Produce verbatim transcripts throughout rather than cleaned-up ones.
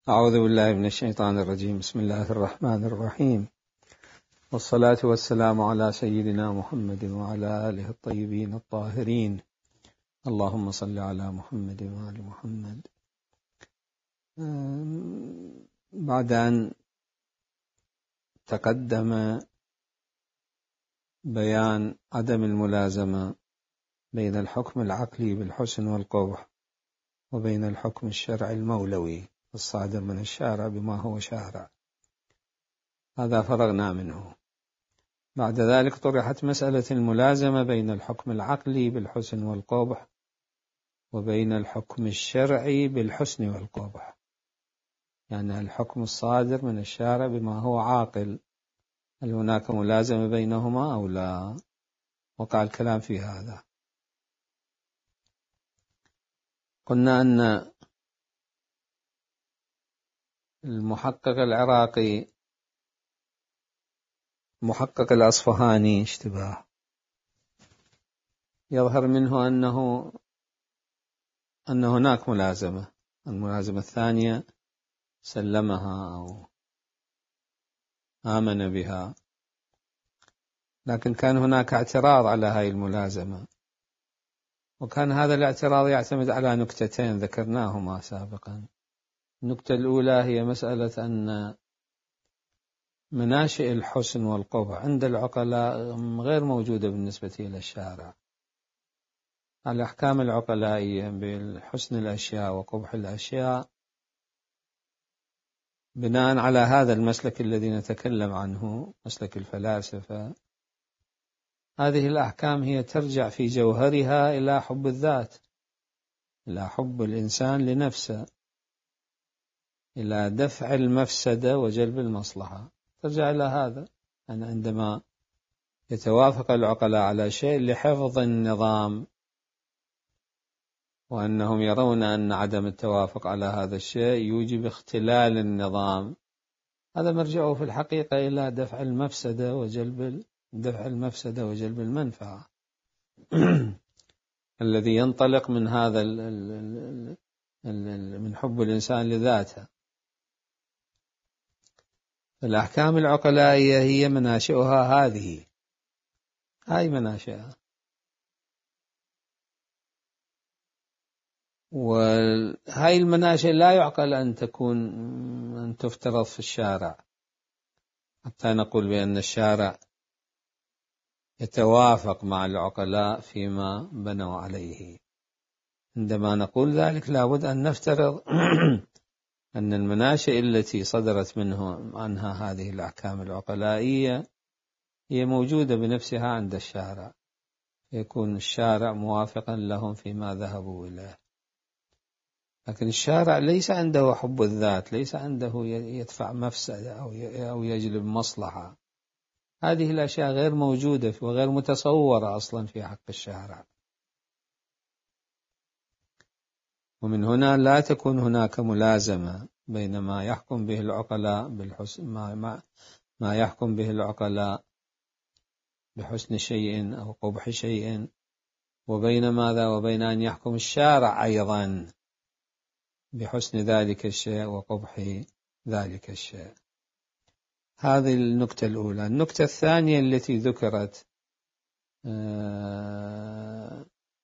أعوذ بالله من الشيطان الرجيم. بسم الله الرحمن الرحيم، والصلاة والسلام على سيدنا محمد وعلى آله الطيبين الطاهرين. اللهم صل على محمد وآل محمد. بعد أن تقدم بيان عدم الملازمة بين الحكم العقلي بالحسن والقبح وبين الحكم الشرعي المولوي الصادر من الشارع بما هو شارع، هذا فرغنا منه. بعد ذلك طرحت مسألة الملازمة بين الحكم العقلي بالحسن والقبح وبين الحكم الشرعي بالحسن والقبح، يعني الحكم الصادر من الشارع بما هو عاقل، هل هناك ملازمة بينهما أو لا؟ وقع الكلام في هذا. قلنا أن المحقق العراقي محقق الأصفهاني اشتباه يظهر منه أنه أن هناك ملازمة، الملازمة الثانية سلمها أو آمن بها، لكن كان هناك اعتراض على هذه الملازمة، وكان هذا الاعتراض يعتمد على نكتتين ذكرناهما سابقا. النكتة الأولى هي مسألة أن مناشئ الحسن والقبح عند العقلاء غير موجودة بالنسبة إلى الشارع. الأحكام العقلائية بالحسن الأشياء وقبح الأشياء بناء على هذا المسلك الذي نتكلم عنه، مسلك الفلاسفة، هذه الأحكام هي ترجع في جوهرها إلى حب الذات، إلى حب الإنسان لنفسه، إلى دفع المفسدة وجلب المصلحة، ترجع إلى هذا. أن عندما يتوافق العقلاء على شيء لحفظ النظام، وأنهم يرون أن عدم التوافق على هذا الشيء يوجب اختلال النظام، هذا مرجعه في الحقيقة إلى دفع المفسدة وجلب دفع المفسدة وجلب المنفعة الذي ينطلق من هذا ال ال ال من حب الإنسان لذاته. الأحكام العقلائية هي مناشئها هذه، هاي مناشئها، وهاي المناشئ لا يعقل أن تكون أن تفترض في الشارع حتى نقول بأن الشارع يتوافق مع العقلاء فيما بنوا عليه. عندما نقول ذلك لابد أن نفترض أن المناشئ التي صدرت منه عنها هذه الأحكام العقلائية هي موجودة بنفسها عند الشارع، يكون الشارع موافقا لهم فيما ذهبوا إليه. لكن الشارع ليس عنده حب الذات، ليس عنده يدفع مفسدة أو يجلب مصلحة، هذه الأشياء غير موجودة وغير متصورة أصلا في حق الشارع. ومن هنا لا تكون هناك ملازمة بين ما يحكم به العقلاء بالحسن ما, ما, ما يحكم به العقلاء بحسن شيء أو قبح شيء، وبين ماذا وبين أن يحكم الشارع أيضا بحسن ذلك الشيء وقبح ذلك الشيء. هذه النكتة الأولى. النكتة الثانية التي ذكرت آه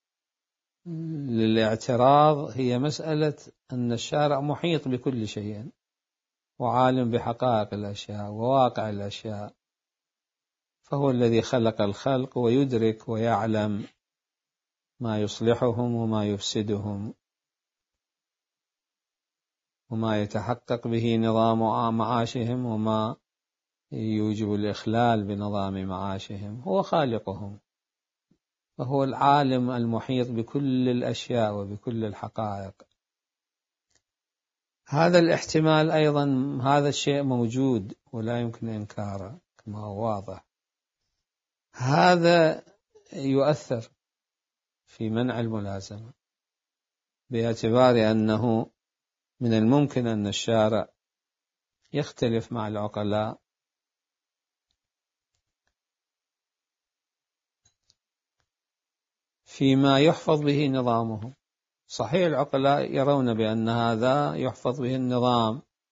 للاعتراض هي مسألة أن الشارع محيط بكل شيء وعالم بحقائق الأشياء وواقع الأشياء، فهو الذي خلق الخلق ويدرك ويعلم ما يصلحهم وما يفسدهم وما يتحقق به نظام معاشهم وما يوجب الإخلال بنظام معاشهم، هو خالقهم، فهو العالم المحيط بكل الأشياء وبكل الحقائق. هذا الاحتمال أيضا، هذا الشيء موجود ولا يمكن إنكاره كما هو واضح. هذا يؤثر في منع الملازمة باعتبار أنه من الممكن أن الشارع يختلف مع العقلاء فيما يحفظ به نظامهم. صحيح العقلاء يرون بأن هذا يحفظ به النظام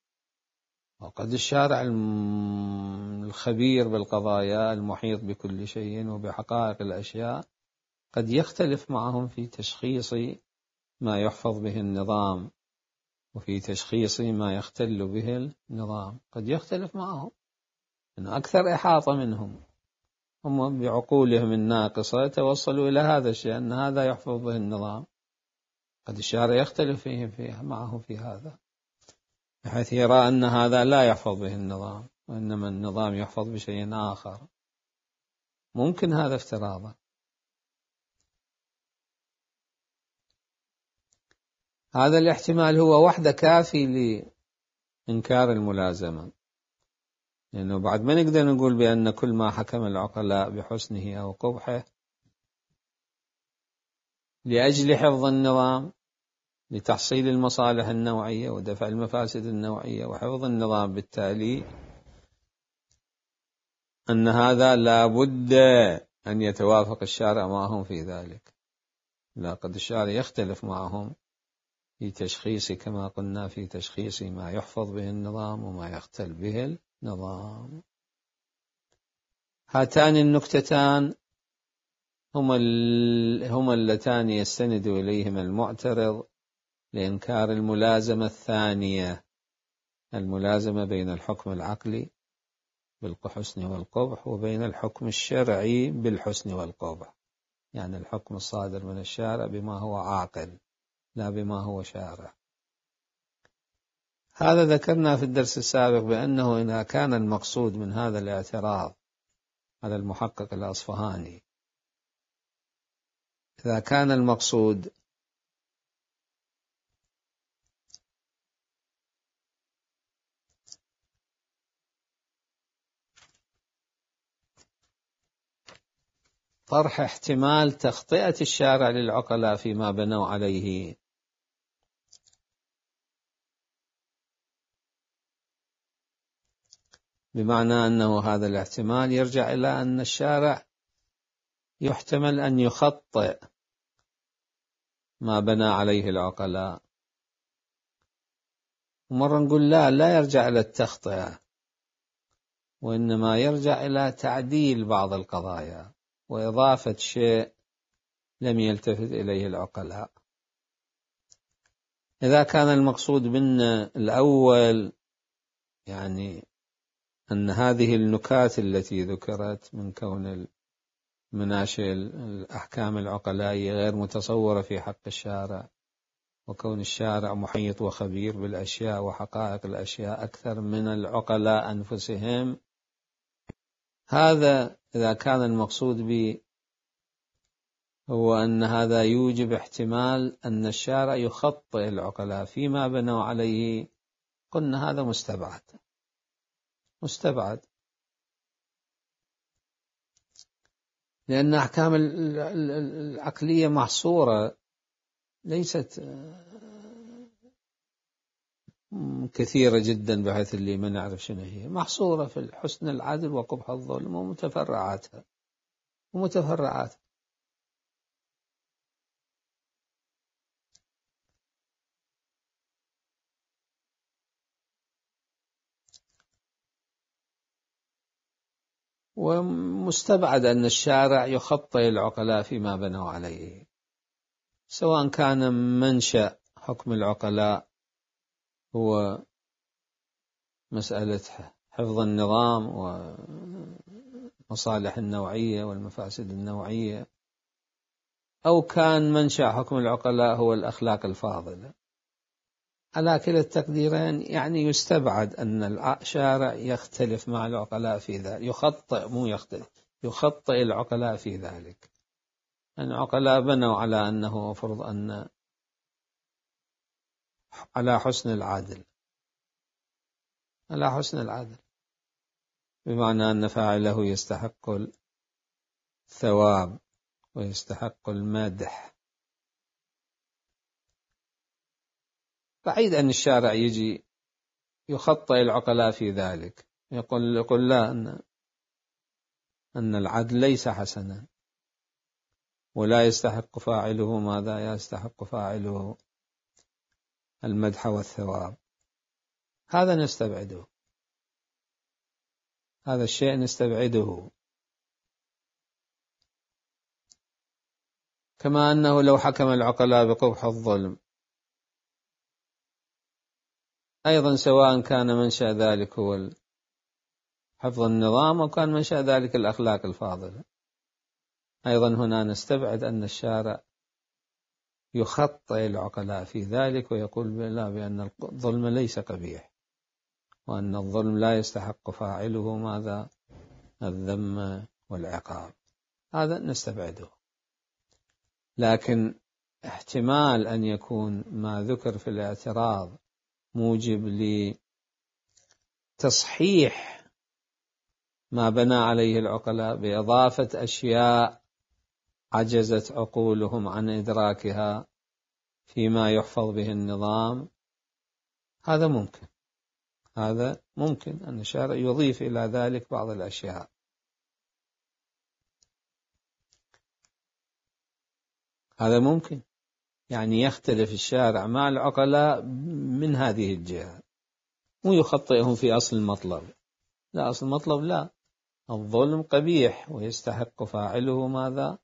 وقد الشارع الخبير بالقضايا المحيط بكل شيء وبحقائق الأشياء قد يختلف معهم في تشخيص ما يحفظ به النظام وفي تشخيص ما يختل به النظام، قد يختلف معهم أن أكثر إحاطة منهم، هم بعقولهم الناقصة توصلوا إلى هذا الشيء أن هذا يحفظ به النظام، قد الشارع يختلف فيهم فيه معه في هذا بحيث يرى أن هذا لا يحفظ به النظام وإنما النظام يحفظ بشيء آخر. ممكن هذا افتراضا. هذا الاحتمال هو وحده كافي لإنكار الملازمة، لأنه بعد ما نقدر نقول بأن كل ما حكم العقلاء بحسنه أو قبحه لأجل حفظ النظام لتحصيل المصالح النوعية ودفع المفاسد النوعية وحفظ النظام، بالتالي أن هذا لا بد أن يتوافق الشارع معهم في ذلك. لا، قد الشارع يختلف معهم في تشخيص كما قلنا في تشخيص ما يحفظ به النظام وما يختل به النظام. هاتان النكتتان هما هما اللتان يستند إليهما المعترض لإنكار الملازمة الثانية، الملازمة بين الحكم العقلي بالحسن والقبح وبين الحكم الشرعي بالحسن والقبح، يعني الحكم الصادر من الشارع بما هو عاقل لا بما هو شارع. هذا ذكرنا في الدرس السابق بأنه إذا كان المقصود من هذا الاعتراض على المحقق الأصفهاني، إذا كان المقصود طرح احتمال تخطئة الشارع للعقلاء فيما بنوا عليه، بمعنى أنه هذا الاحتمال يرجع إلى أن الشارع يحتمل أن يخطئ ما بنى عليه العقلاء، ومرة نقول لا لا يرجع إلى التخطئة، وإنما يرجع إلى تعديل بعض القضايا وإضافة شيء لم يلتفت إليه العقلاء. إذا كان المقصود منا الأول يعني أن هذه النكات التي ذكرت من كون المناشئ الأحكام العقلائية غير متصورة في حق الشارع، وكون الشارع محيط وخبير بالأشياء وحقائق الأشياء أكثر من العقلاء أنفسهم، هذا إذا كان المقصود به هو أن هذا يوجب احتمال أن الشارع يخطئ العقلاء فيما بنوا عليه، قلنا هذا مستبعد مستبعد لأن أحكام العقلية محصورة ليست كثيرة جدا بحيث اللي ما نعرف شنو هي، محصورة في الحسن العدل وقبح الظلم ومتفرعاتها ومتفرعات. ومستبعد أن الشارع يخطئ العقلاء فيما بنوا عليه، سواء كان منشأ حكم العقلاء هو مسألة حفظ النظام ومصالح النوعية والمفاسد النوعية، أو كان منشأ حكم العقلاء هو الأخلاق الفاضلة. على كلا التقديرين يعني يستبعد أن الشارع يختلف مع العقلاء في ذلك، يخطئ مو يختلف يخطئ العقلاء في ذلك، أن العقلاء بنوا على أنه مفروض أن على حسن العدل على حسن العدل بمعنى أن فاعله يستحق الثواب ويستحق المدح. بعيد أن الشارع يجي يخطئ العقلاء في ذلك، يقول يقول لا أن أن العدل ليس حسنا ولا يستحق فاعله ماذا يستحق فاعله المدح والثواب، هذا نستبعده. هذا الشيء نستبعده. كما أنه لو حكم العقلاء بقبح الظلم أيضا، سواء كان منشأ ذلك هو حفظ النظام أو كان منشأ ذلك الأخلاق الفاضلة، أيضا هنا نستبعد أن الشارع يخطئ العقلاء في ذلك ويقول لا، بأن الظلم ليس قبيح، وأن الظلم لا يستحق فاعله ماذا؟ الذم والعقاب. هذا نستبعده. لكن احتمال أن يكون ما ذكر في الاعتراض موجب لتصحيح ما بنى عليه العقلاء بإضافة أشياء عجزت عقولهم عن إدراكها فيما يحفظ به النظام، هذا ممكن. هذا ممكن أن الشارع يضيف إلى ذلك بعض الأشياء. هذا ممكن، يعني يختلف الشارع مع العقلاء من هذه الجهة، مو يخطئهم في أصل المطلب. لا، أصل المطلب لا، الظلم قبيح ويستحق فاعله ماذا؟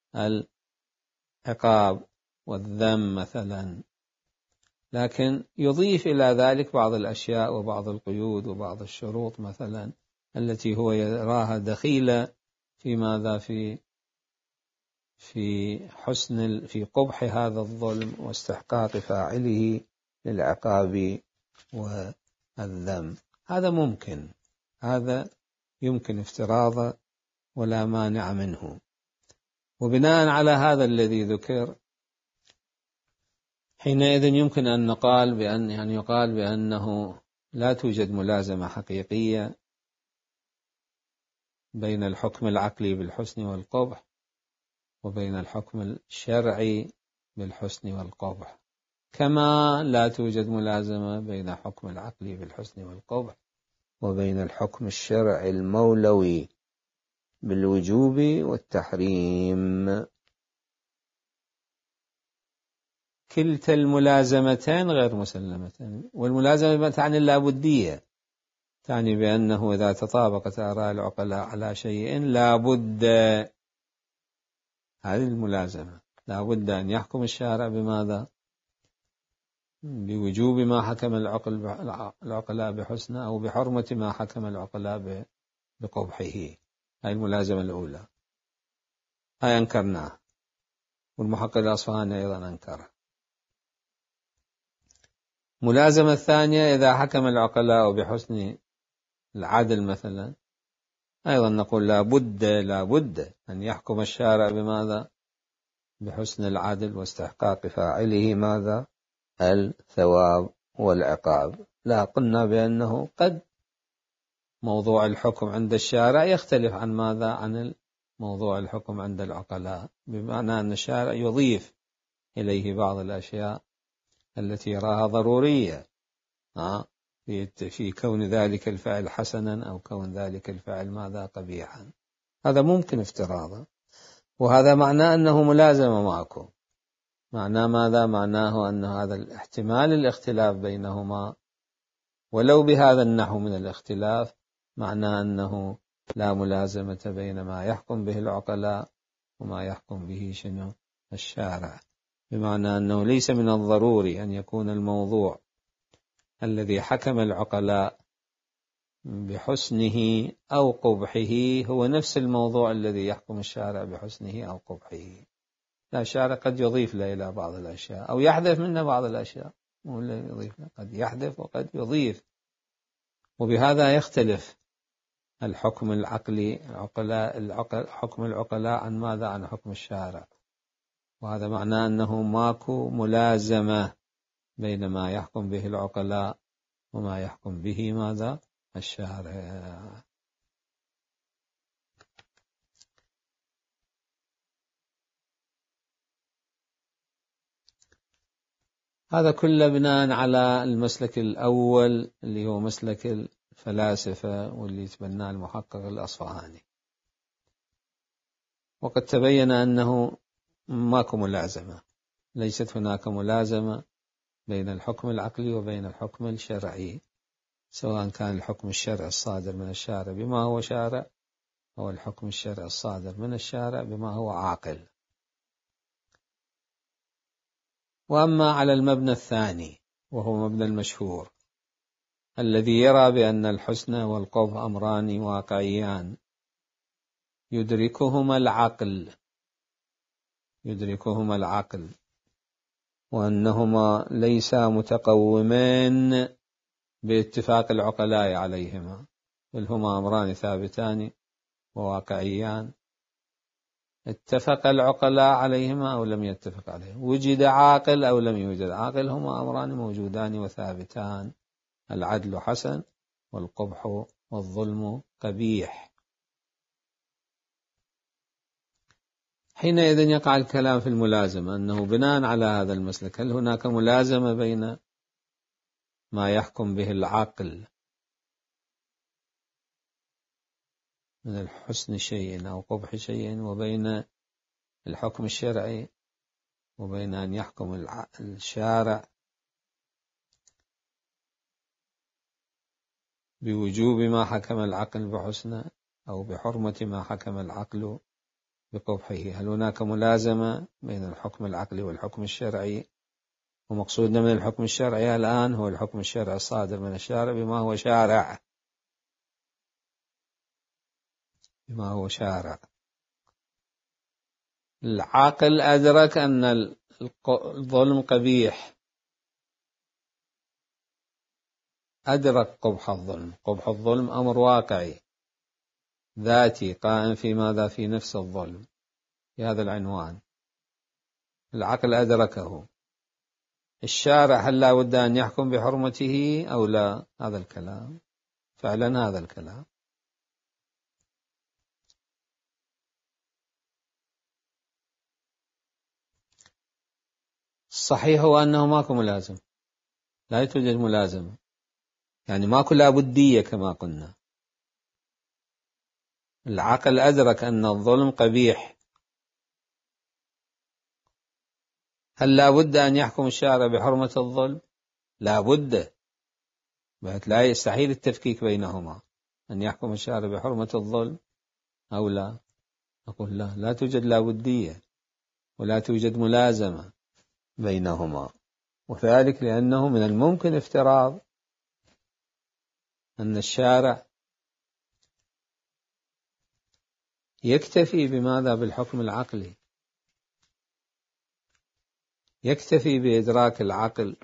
العقاب والذم مثلا، لكن يضيف إلى ذلك بعض الأشياء وبعض القيود وبعض الشروط مثلا التي هو يراها دخيلة في ماذا؟ في في حسن في قبح هذا الظلم واستحقاق فاعله للعقاب والذم. هذا ممكن، هذا يمكن افتراضه ولا مانع منه. وبناء على هذا الذي ذكر، حينئذ يمكن أن نقال بأن يعني يقال بأنه لا توجد ملازمة حقيقية بين الحكم العقلي بالحسن والقبح وبين الحكم الشرعي بالحسن والقبح، كما لا توجد ملازمة بين الحكم العقلي بالحسن والقبح وبين الحكم الشرعي المولوي بالوجوب والتحريم. كلتا الملازمتين غير مسلمتين، والملازمة تعني اللابدية، تعني بأنه إذا تطابقت آراء العقلاء على شيء لابد، هذه الملازمة، لابد أن يحكم الشارع بماذا؟ بوجوب ما حكم العقل العقلاء بحسنه أو بحرمة ما حكم العقلاء بقبحه. هذه الملازمة الأولى، هاي أنكرناها، والمحقق الأصفهاني أيضا أنكرها. ملازمة الثانية إذا حكم العقلاء بحسن العدل مثلا، أيضا نقول لا بد لا بد أن يحكم الشارع بماذا؟ بحسن العدل واستحقاق فاعله ماذا؟ الثواب والعقاب. لا، قلنا بأنه قد موضوع الحكم عند الشارع يختلف عن ماذا؟ عن موضوع الحكم عند العقلاء، بمعنى أن الشارع يضيف إليه بعض الأشياء التي يراها ضرورية في كون ذلك الفعل حسنا أو كون ذلك الفعل ماذا؟ قبيحا. هذا ممكن افتراضا، وهذا معناه أنه ملازمة معكم. معناه ماذا؟ معناه أن هذا الاحتمال الاختلاف بينهما ولو بهذا النحو من الاختلاف، معناه أنه لا ملازمة بين ما يحكم به العقلاء وما يحكم به شنو؟ الشارع. بمعنى أنه ليس من الضروري أن يكون الموضوع الذي حكم العقلاء بحسنه أو قبحه هو نفس الموضوع الذي يحكم الشارع بحسنه أو قبحه. لا، الشارع قد يضيف له إلى بعض الأشياء أو يحذف منه بعض الأشياء، ولا يضيف له، قد يحذف وقد يضيف، وبهذا يختلف الحكم العقلي العقلاء العقل حكم العقلاء عن ماذا؟ عن حكم الشارع. وهذا معناه أنه ماكو ملازمة بين ما يحكم به العقلاء وما يحكم به ماذا؟ الشارع. هذا كله بناء على المسلك الأول اللي هو مسلك الفلاسفة واللي تبناه المحقق الأصفهاني. وقد تبين أنه ماكو ملازمة، ليست هناك ملازمة بين الحكم العقلي وبين الحكم الشرعي، سواء كان الحكم الشرعي الصادر من الشارع بما هو شارع أو الحكم الشرعي الصادر من الشارع بما هو عاقل. وأما على المبنى الثاني وهو مبنى المشهور الذي يرى بأن الحسن والقبح أمران واقعيان يدركهما العقل يدركهما العقل وأنهما ليسا متقومين باتفاق العقلاء عليهما، بل هما أمران ثابتان وواقعيان اتفق العقلاء عليهما أو لم يتفق عليهما، وجد عاقل أو لم يوجد عاقل، هما أمران موجودان وثابتان، العدل حسن والقبح والظلم قبيح. حينئذ يقع الكلام في الملازمة، أنه بناء على هذا المسلك هل هناك ملازمة بين ما يحكم به العقل من الحسن شيء أو قبح شيء وبين الحكم الشرعي وبين أن يحكم الشارع بوجوب ما حكم العقل بحسنه أو بحرمة ما حكم العقل بقبحه؟ هل هناك ملازمة بين الحكم العقلي والحكم الشرعي؟ ومقصودنا من الحكم الشرعي الآن هو الحكم الشرعي الصادر من الشارع بما هو شارع بما هو شارع. العاقل أدرك أن الظلم قبيح، أدرك قبح الظلم، قبح الظلم أمر واقعي ذاتي قائم في ماذا؟ في نفس الظلم، في هذا العنوان العقل أدركه. الشارع هل لا بد أن يحكم بحرمته أو لا؟ هذا الكلام فعلا هذا الكلام. الصحيح هو أنه ماكو ملازم، لا توجد ملازمة، يعني ماكو لابدية كما قلنا. العقل أدرك أن الظلم قبيح، هل لا بد أن يحكم الشارع بحرمة الظلم؟ لا بد، لا يستحيل التفكيك بينهما، أن يحكم الشارع بحرمة الظلم أو لا. أقول لا، لا توجد لابدية ولا توجد ملازمة بينهما، وذلك لأنه من الممكن افتراض أن الشارع يكتفي بماذا؟ بالحكم العقلي، يكتفي بإدراك العقل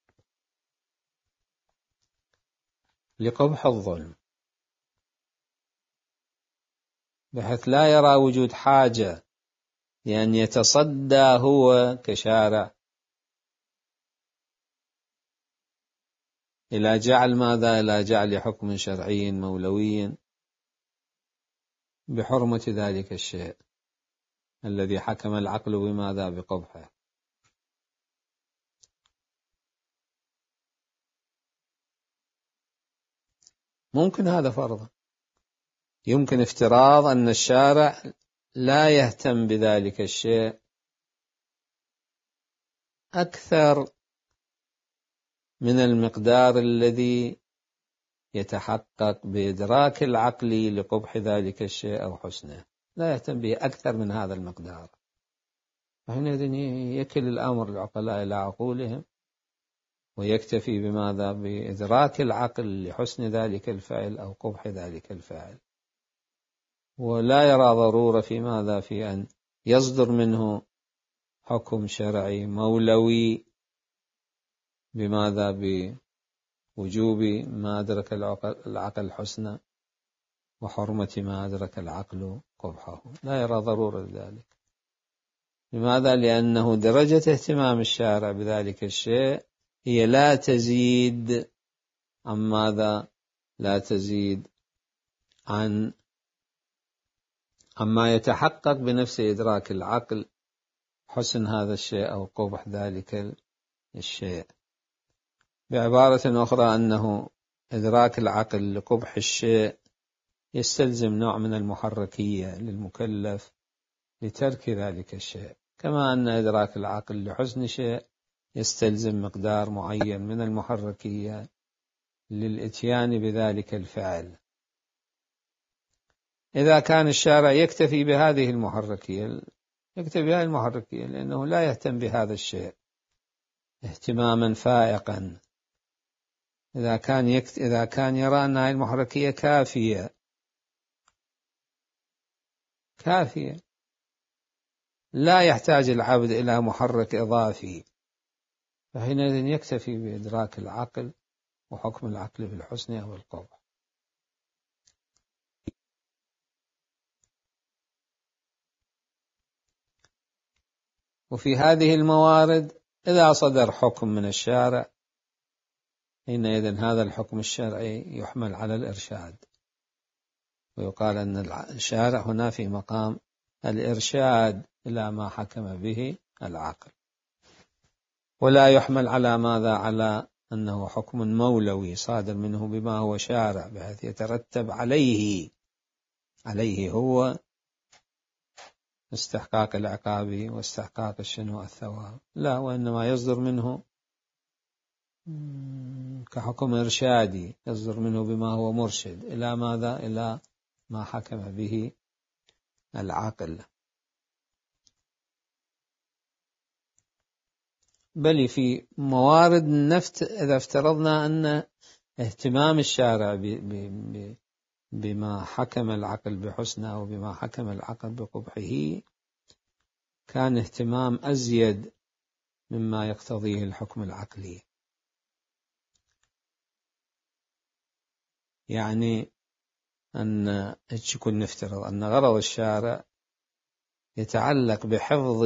لقبح الظلم، بحيث لا يرى وجود حاجة لأن يتصدى هو كشارع إلى جعل ماذا؟ إلى جعل حكم شرعي مولوي بحرمة ذلك الشيء الذي حكم العقل بماذا؟ بقبحه. ممكن هذا فرضا، يمكن افتراض أن الشارع لا يهتم بذلك الشيء أكثر من المقدار الذي يتحقق بإدراك العقل لقبح ذلك الشيء أو حسنه، لا يهتم به أكثر من هذا المقدار، فحينئذ يكل الأمر العقلاء إلى عقولهم ويكتفي بماذا؟ بإدراك العقل لحسن ذلك الفعل أو قبح ذلك الفعل، ولا يرى ضرورة في ماذا؟ في أن يصدر منه حكم شرعي مولوي بماذا؟ بوجوب ما أدرك العقل حسنه وحرمة ما أدرك العقل قبحه، لا يرى ضرورة ذلك. لماذا؟ لأنه درجة اهتمام الشارع بذلك الشيء هي لا تزيد عن ماذا؟ لا تزيد عن عما يتحقق بنفس إدراك العقل حسن هذا الشيء أو قبح ذلك الشيء. بعبارة أخرى أنه إدراك العقل لقبح الشيء يستلزم نوع من المحركية للمكلف لترك ذلك الشيء، كما أن إدراك العقل لحسن شيء يستلزم مقدار معين من المحركية للإتيان بذلك الفعل. إذا كان الشارع يكتفي بهذه المحركية يكتفي بهذه المحركية لأنه لا يهتم بهذا الشيء اهتماما فائقا، إذا كان يكت... إذا كان يرى أن هذه المحركية كافية كافية لا يحتاج العبد إلى محرك إضافي، فحينئذ يكتفي بإدراك العقل وحكم العقل بالحسن أو القبح. وفي هذه الموارد إذا صدر حكم من الشارع حينئذ هذا الحكم الشرعي يحمل على الإرشاد، ويقال أن الشارع هنا في مقام الإرشاد إلى ما حكم به العقل، ولا يحمل على ماذا؟ على أنه حكم مولوي صادر منه بما هو شارع بحيث يترتب عليه عليه هو استحقاق العقاب واستحقاق الشنو الثواب، لا، وإنما يصدر منه كحكم إرشادي، يصدر منه بما هو مرشد إلى ماذا؟ إلى ما حكم به العقل. بل في موارد النفط إذا افترضنا أن اهتمام الشارع بما حكم العقل بحسنه أو بما حكم العقل بقبحه كان اهتمام أزيد مما يقتضيه الحكم العقلي، يعني أن يكون نفترض أن غرض الشارع يتعلق بحفظ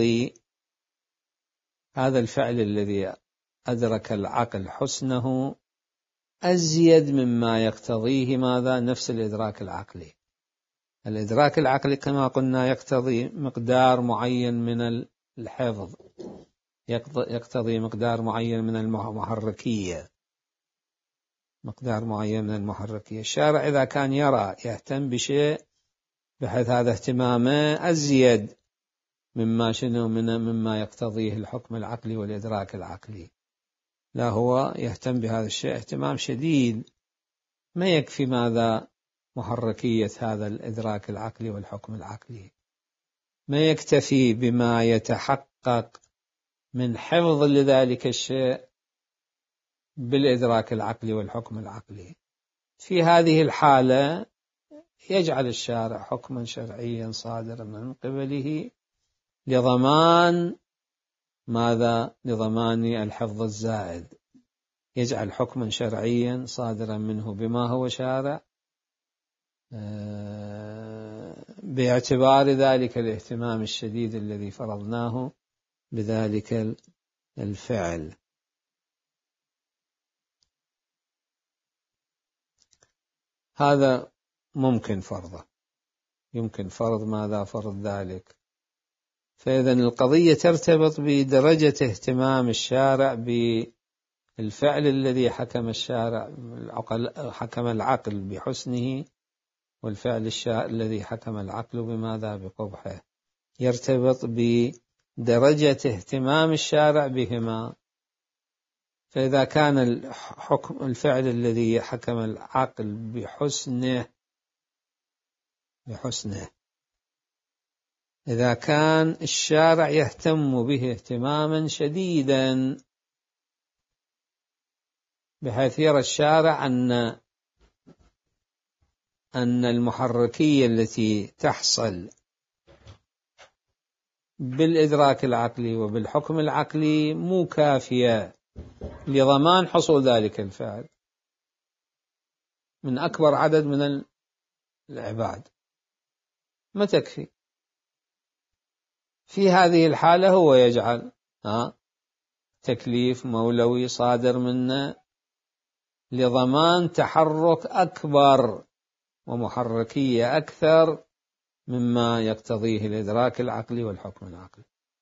هذا الفعل الذي أدرك العقل حسنه أزيد مما يقتضيه ماذا؟ نفس الإدراك العقلي. الإدراك العقلي كما قلنا يقتضي مقدار معين من الحفظ، يقتضي مقدار معين من المحركية مقدار معين من المحركية. الشارع إذا كان يرى يهتم بشيء بحيث هذا اهتمامه أزيد مما شنو من مما يقتضيه الحكم العقلي والإدراك العقلي، لا، هو يهتم بهذا الشيء اهتمام شديد، ما يكفي ماذا؟ محركية هذا الإدراك العقلي والحكم العقلي، ما يكتفي بما يتحقق من حفظ لذلك الشيء بالإدراك العقلي والحكم العقلي. في هذه الحالة يجعل الشارع حكما شرعيا صادرا من قبله لضمان ماذا؟ لضمان الحفظ الزائد، يجعل حكما شرعيا صادرا منه بما هو شارع باعتبار ذلك الاهتمام الشديد الذي فرضناه بذلك الفعل. هذا ممكن فرضه، يمكن فرض ماذا؟ فرض ذلك. فإذا القضية ترتبط بدرجة اهتمام الشارع بالفعل الذي حكم الشارع حكم العقل بحسنه، والفعل الذي حكم العقل بماذا؟ بقبحه، يرتبط بدرجة اهتمام الشارع بهما. فإذا كان الحكم الفعل الذي حكم العقل بحسنه بحسنه إذا كان الشارع يهتم به اهتماما شديدا بحيث يرى الشارع أن أن المحركية التي تحصل بالإدراك العقلي وبالحكم العقلي مو كافية لضمان حصول ذلك الفعل من أكبر عدد من العباد، ما تكفي. في هذه الحالة هو يجعل ها تكليف مولوي صادر منه لضمان تحرك أكبر ومحركية أكثر مما يقتضيه الإدراك العقلي والحكم العقلي.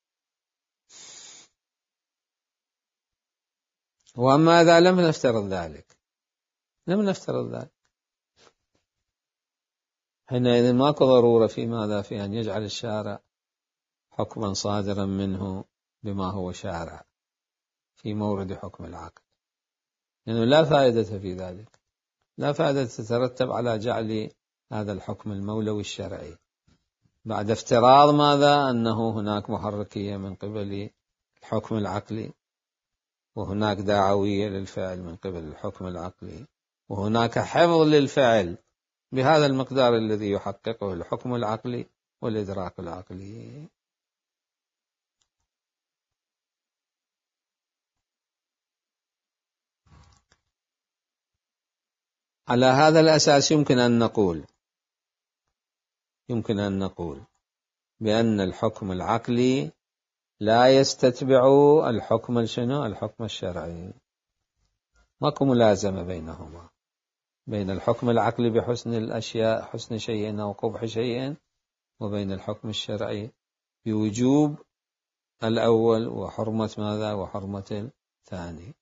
وأما إذا لم نفترض ذلك لم نفترض ذلك حينئذ ماكو ضرورة في ماذا؟ في أن يجعل الشارع حكما صادرا منه بما هو شارع في مورد حكم العقل. لأنه لا فائدة في ذلك، لا فائدة تترتب على جعل هذا الحكم المولوي الشرعي بعد افتراض ماذا؟ أنه هناك محركية من قبل الحكم العقلي، وهناك دعوية للفعل من قبل الحكم العقلي، وهناك حفظ للفعل بهذا المقدار الذي يحققه الحكم العقلي والإدراك العقلي. على هذا الأساس يمكن أن نقول يمكن أن نقول بأن الحكم العقلي لا يستتبع الحكم الشنو الحكم الشرعي، ماكو ملازمة بينهما، بين الحكم العقلي بحسن الأشياء، حسن شيء أو قبح شيء، وبين الحكم الشرعي بوجوب الأول وحرمة ماذا؟ وحرمة الثاني.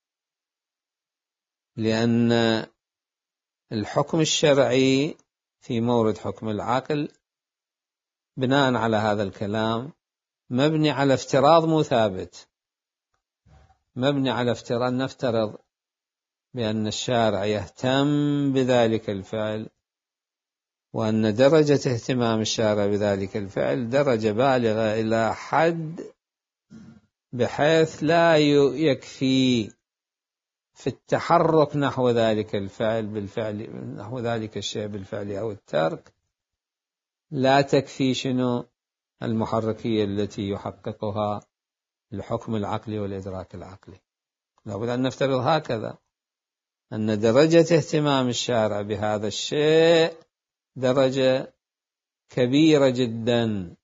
لأن الحكم الشرعي في مورد حكم العقل بناء على هذا الكلام مبني على افتراض مو ثابت، مبني على افتراض، نفترض بأن الشارع يهتم بذلك الفعل، وأن درجة اهتمام الشارع بذلك الفعل درجة بالغة إلى حد بحيث لا يكفي في التحرك نحو ذلك الفعل بالفعل، نحو ذلك الشيء بالفعل أو الترك، لا تكفي شنو المحركية التي يحققها الحكم العقلي والإدراك العقلي. لابد أن نفترض هكذا، أن درجة اهتمام الشارع بهذا الشيء درجة كبيرة جدا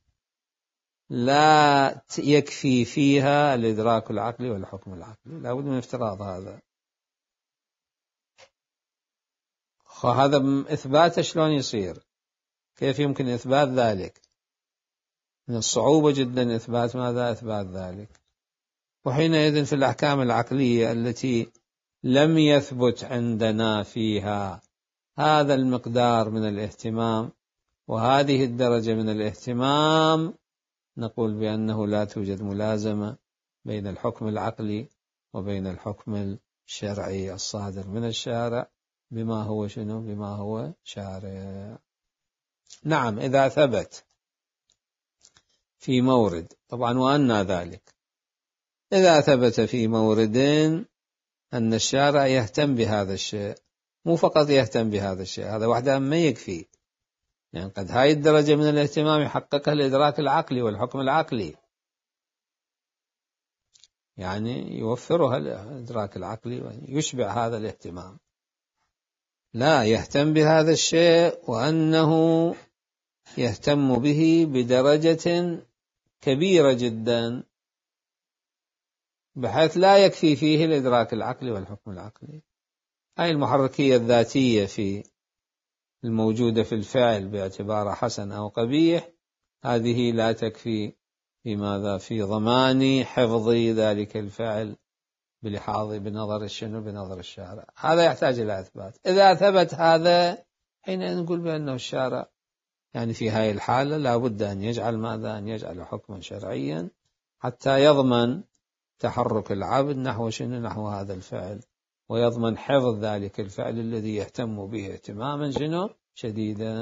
لا يكفي فيها الإدراك العقلي والحكم العقلي، لابد من افتراض هذا. وهذا إثباته شلون يصير؟ كيف يمكن إثبات ذلك؟ من الصعوبة جدا إثبات ماذا؟ إثبات ذلك. وحينئذ في الأحكام العقلية التي لم يثبت عندنا فيها هذا المقدار من الاهتمام وهذه الدرجة من الاهتمام، نقول بأنه لا توجد ملازمة بين الحكم العقلي وبين الحكم الشرعي الصادر من الشارع بما هو شنو؟ بما هو شارع. نعم، إذا ثبت في مورد، طبعا وأن ذلك، إذا ثبت في مورد أن الشارع يهتم بهذا الشيء، مو فقط يهتم بهذا الشيء، هذا وحده ما يكفي، يعني قد هاي الدرجة من الاهتمام يحققها الإدراك العقلي والحكم العقلي، يعني يوفرها الإدراك العقلي ويشبع هذا الاهتمام. لا، يهتم بهذا الشيء وأنه يهتم به بدرجة كبيرة جدا بحيث لا يكفي فيه الإدراك العقلي والحكم العقلي. هاي المحركية الذاتية في الموجودة في الفعل باعتباره حسن أو قبيح، هذه لا تكفي في ماذا؟ في ضمان حفظ ذلك الفعل بلحاظ بنظر الشنو؟ بنظر الشارع. هذا يحتاج إلى إثبات. إذا ثبت هذا حين نقول بأنه الشارع يعني في هذه الحالة لا بد أن يجعل ماذا؟ أن يجعل حكما شرعيا حتى يضمن تحرك العبد نحو شنو؟ نحو هذا الفعل، ويضمن حفظ ذلك الفعل الذي يهتم به اهتماما شنو؟ شديدا.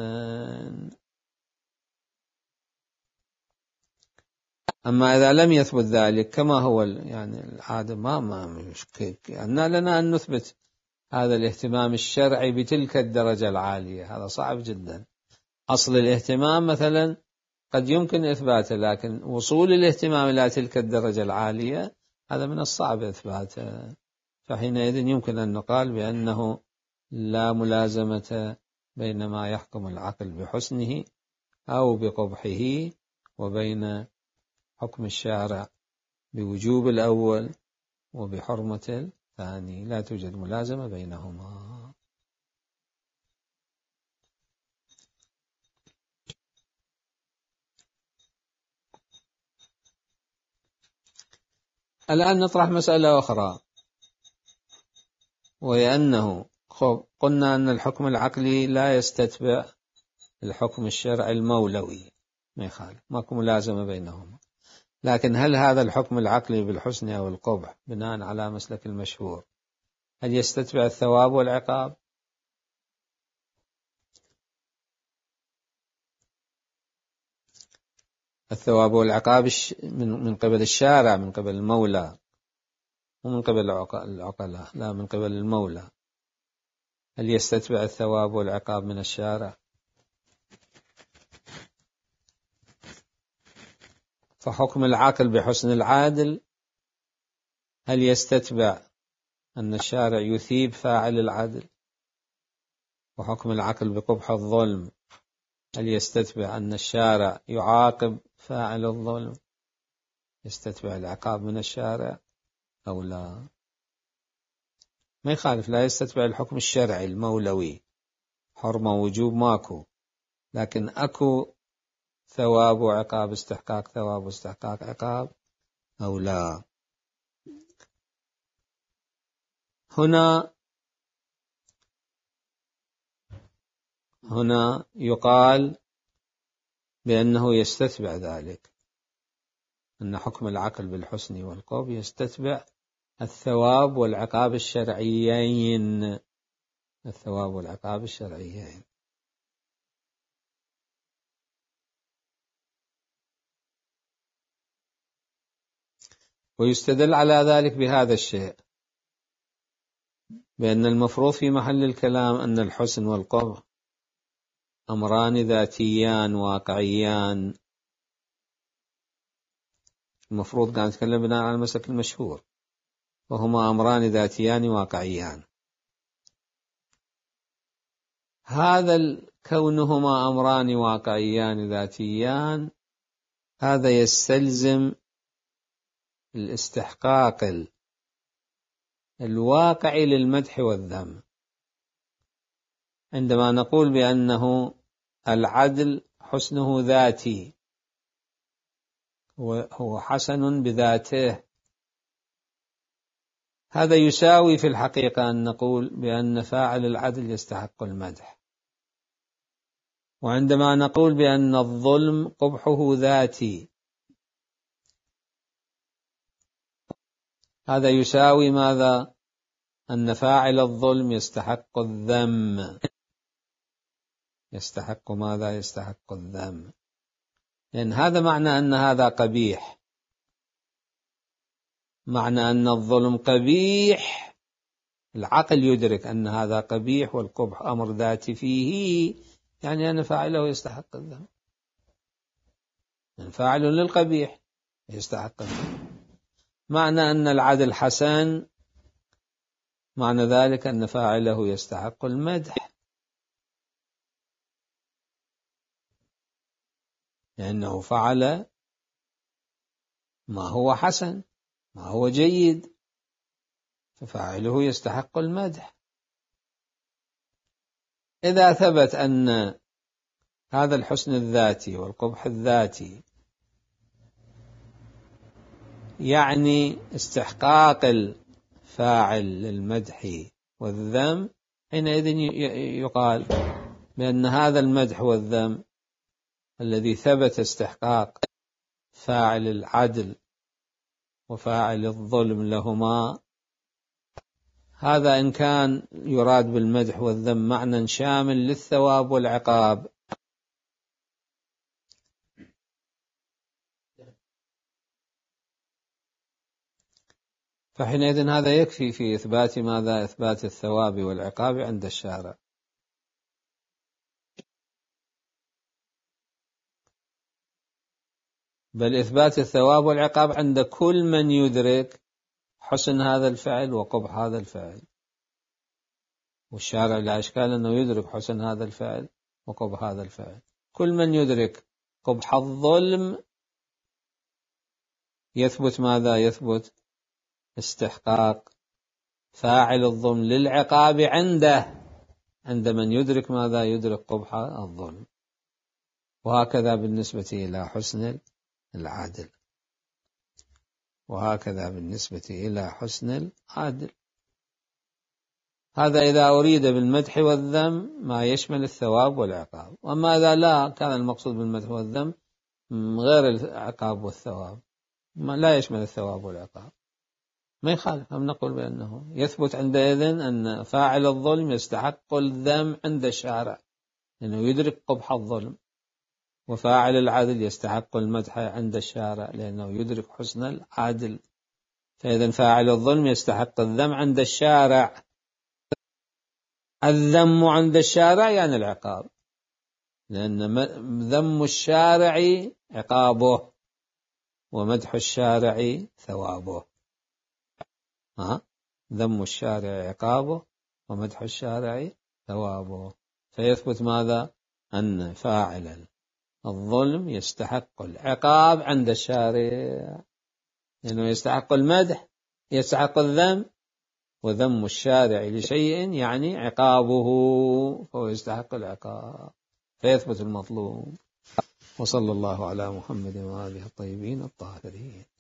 أما إذا لم يثبت ذلك كما هو يعني العادة، ما ما مشكلة أن لنا أن نثبت هذا الاهتمام الشرعي بتلك الدرجة العالية، هذا صعب جدا. أصل الاهتمام مثلا قد يمكن إثباته، لكن وصول الاهتمام إلى تلك الدرجة العالية هذا من الصعب إثباته. فحينئذ يمكن أن نقال بأنه لا ملازمة بين ما يحكم العقل بحسنه أو بقبحه وبين حكم الشارع بوجوب الأول وبحرمة الثاني، لا توجد ملازمة بينهما. الآن نطرح مسألة أخرى، وهي أنه قلنا أن الحكم العقلي لا يستتبع الحكم الشرعي المولوي، ما يخالف، ماكو ملازمة بينهما. لكن هل هذا الحكم العقلي بالحسن أو القبح بناء على مسلك المشهور هل يستتبع الثواب والعقاب؟ الثواب والعقاب من قبل الشارع، من قبل المولى، ومن قبل العقلاء، لا من قبل المولى. هل يستتبع الثواب والعقاب من الشارع؟ فحكم العاقل بحسن العادل هل يستتبع أن الشارع يثيب فاعل العدل؟ وحكم العقل بقبح الظلم هل يستتبع أن الشارع يعاقب فاعل الظلم؟ يستتبع العقاب من الشارع أو لا؟ ما يخالف، لا يستتبع الحكم الشرعي المولوي، حرمة وجوب ماكو، لكن أكو ثواب وعقاب، استحقاق ثواب واستحقاق عقاب أو لا؟ هنا هنا يقال بأنه يستتبع ذلك، أن حكم العقل بالحسن والقبح يستتبع الثواب والعقاب الشرعيين، الثواب والعقاب الشرعيين. ويستدل على ذلك بهذا الشيء، بأن المفروض في محل الكلام أن الحسن والقبح أمران ذاتيان واقعيان. المفروض قاعد نتكلم بناء على المسلك المشهور، وهما أمران ذاتيان واقعيان. هذا كونهما أمران واقعيان ذاتيان هذا يستلزم الاستحقاق الواقعي للمدح والذم. عندما نقول بأنه العدل حسنه ذاتي، هو حسن بذاته، هذا يساوي في الحقيقة أن نقول بأن فاعل العدل يستحق المدح. وعندما نقول بأن الظلم قبحه ذاتي، هذا يساوي ماذا؟ أن فاعل الظلم يستحق الذم، يستحق ماذا؟ يستحق الذم، لأن هذا معنى أن هذا قبيح، معنى أن الظلم قبيح، العقل يدرك أن هذا قبيح والقبح أمر ذاتي فيه، يعني أن فاعله يستحق الذم، فاعل للقبيح يستحق الذم. معنى أن العدل حسن، معنى ذلك أن فاعله يستحق المدح، لأنه فعل ما هو حسن، ما هو جيد، ففاعله يستحق المدح. إذا ثبت أن هذا الحسن الذاتي والقبح الذاتي يعني استحقاق الفاعل للمدح والذم، حينئذ يقال بأن هذا المدح والذم الذي ثبت استحقاق فاعل العدل وفاعل الظلم لهما، هذا إن كان يراد بالمدح والذم معنى شامل للثواب والعقاب، فحينئذ هذا يكفي في إثبات ماذا؟ إثبات الثواب والعقاب عند الشارع. بل إثبات الثواب والعقاب عند كل من يدرك حسن هذا الفعل وقبح هذا الفعل، والشارع لا إشكال أنه يدرك حسن هذا الفعل وقبح هذا الفعل. كل من يدرك قبح الظلم يثبت ماذا؟ يثبت استحقاق فاعل الظلم للعقاب عنده، عند من يدرك ماذا؟ يدرك قبح الظلم. وهكذا بالنسبة إلى حسن العادل، وهكذا بالنسبة إلى حسن العادل. هذا إذا أريد بالمدح والذم ما يشمل الثواب والعقاب. وأما إذا لا كان المقصود بالمدح والذم غير العقاب والثواب، ما لا يشمل الثواب والعقاب، ما يخالف، هم نقول بأنه يثبت عندئذ أن فاعل الظلم يستحق الذم عند الشارع لأنه يدرك قبح الظلم، وفاعل العدل يستحق المدح عند الشارع لأنه يدرك حسن العدل. فإذا فاعل الظلم يستحق الذم عند الشارع. الذم عند الشارع يعني العقاب، لأن ذم الشارع عقابه ومدح الشارع ثوابه. ها؟ ذم الشارع عقابه ومدح الشارع ثوابه. فيثبت ماذا؟ أن فاعل الظلم يستحق العقاب عند الشارع لأنه يستحق المدح، يستحق الذم، وذم الشارع لشيء يعني عقابه فهو يستحق العقاب، فيثبت المطلوب. وصلى الله على محمد وآله الطيبين الطاهرين.